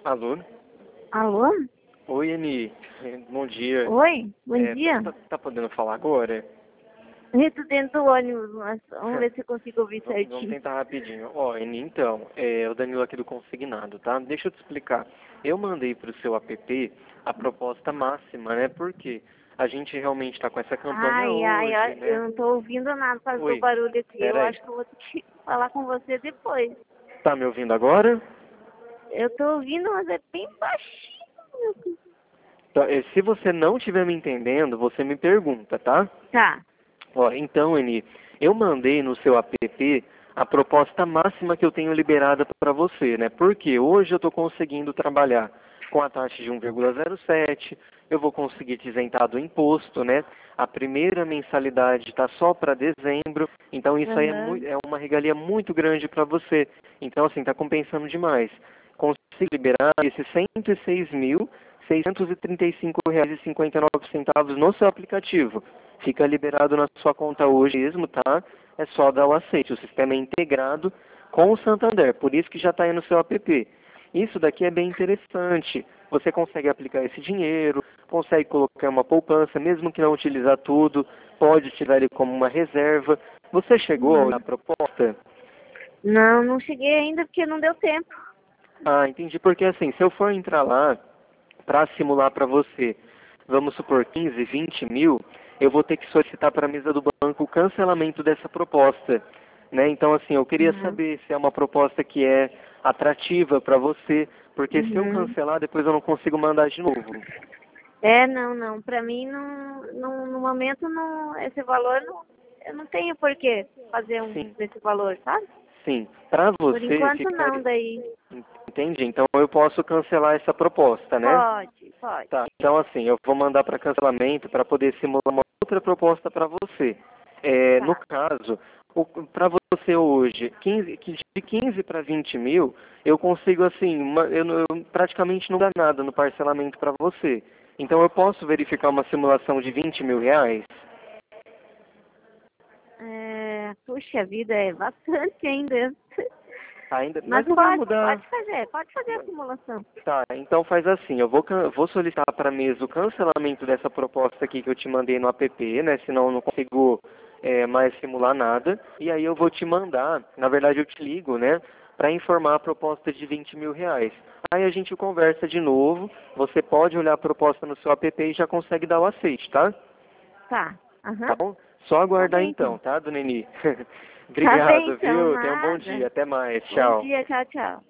Alô? Alô? Oi, Eni. Bom dia. Oi, bom dia. Tá podendo falar agora? Eu tô dentro do ônibus, mas vamos ver se eu consigo ouvir Vamos certinho. tentar rapidinho. Ó, Eni, então, é o Danilo aqui do Consignado, tá? Deixa eu te explicar. Eu mandei pro seu app a proposta máxima, né? Porque a gente realmente está com essa campanha hoje, Eu né? não tô ouvindo nada, faz o Oi, barulho aqui. Eu peraí. acho que eu vou ter que falar com você depois. Tá me ouvindo agora? Eu tô ouvindo, mas é bem baixinho, meu Deus. Então, se você não estiver me entendendo, você me pergunta, tá? Tá. Ó, então, Eni, eu mandei no seu app a proposta máxima que eu tenho liberada para você, né? Porque hoje eu estou conseguindo trabalhar com a taxa de 1,07, eu vou conseguir te isentar do imposto, né? A primeira mensalidade está só para dezembro, então isso aí Aham. é uma regalia muito grande para você. Então, assim, está compensando demais. Consigo liberar esses R$ 106.635,59 no seu aplicativo. Fica liberado na sua conta hoje mesmo, tá? É só dar o aceite. O sistema é integrado com o Santander, por isso que já está aí no seu app. Isso daqui é bem interessante. Você consegue aplicar esse dinheiro, consegue colocar uma poupança, mesmo que não utilizar tudo, pode utilizar ele como uma reserva. Você chegou a olhar a Uhum. proposta? Não, não cheguei ainda porque não deu tempo. Ah, entendi. Porque assim, se eu for entrar lá para simular para você, vamos supor 15, 20 mil, eu vou ter que solicitar para a mesa do banco o cancelamento dessa proposta, né? Então assim, eu queria Uhum. saber se é uma proposta que é atrativa para você, porque se eu Uhum. cancelar, depois eu não consigo mandar de novo. Não. Pra mim, no momento, não, esse valor, não, eu não tenho por que fazer um Sim, desse valor, sabe? sim. Para Por você enquanto, não, ficaria... daí. Entendi. Então eu posso cancelar essa proposta, né? Pode. Tá, então assim, eu vou mandar para cancelamento para poder simular uma outra proposta para você. No Tá. caso, para você hoje, de 15 para 20 mil, eu consigo assim, eu praticamente não dá nada no parcelamento para você. Então eu posso verificar uma simulação de R$ 20.000? Puxa vida, é bastante ainda. Ainda, Mas mas não vai mudar. pode fazer a simulação. Tá, então faz assim, eu vou solicitar para a mesa o cancelamento dessa proposta aqui que eu te mandei no app, né? Senão eu não consigo mais simular nada. E aí eu vou te mandar, na verdade eu te ligo, né? Para informar a proposta de R$ 20.000. Aí a gente conversa de novo, você pode olhar a proposta no seu app e já consegue dar o aceite, tá? Tá. Tá Aham. bom? Só Tá aguardar bem, então, então. tá, dona Eni? Tá bem, Obrigado, então, viu? Tenha um bom dia. nada. Até mais. Bom Tchau. dia, tchau.